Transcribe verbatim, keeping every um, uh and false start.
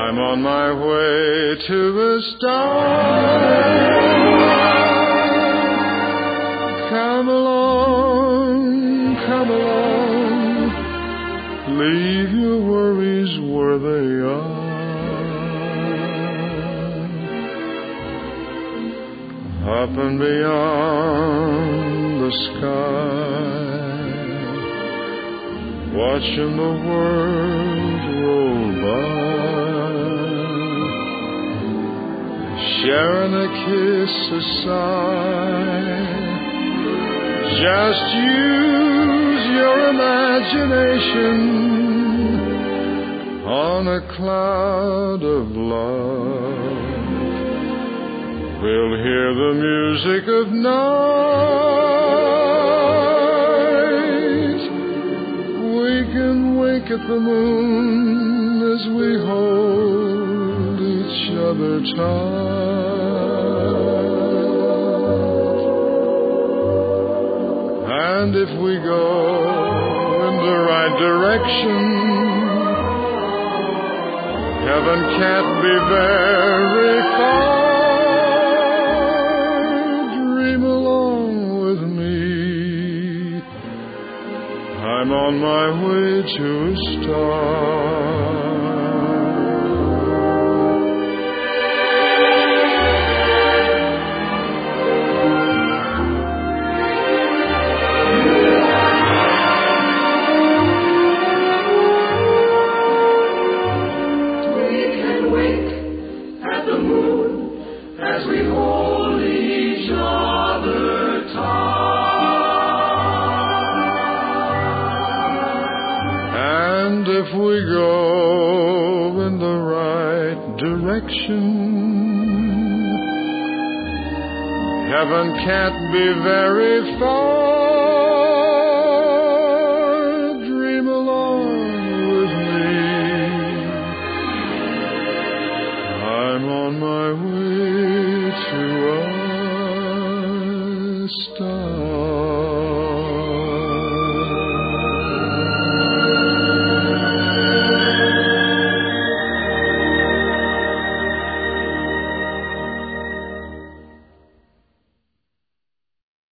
I'm on my way to the stars. Come along, come along, leave your worries where they are. Up and beyond the sky, watching the world roll by, sharing a kiss, a sigh. Just use your imagination on a cloud of love. We'll hear the music of night. We can wink at the moon as we hold each other tight. And if we go in the right direction, heaven can't be very far. I'm on my way to a star. We can wink at the moon as we hold each other tight. And if we go in the right direction, heaven can't be very far.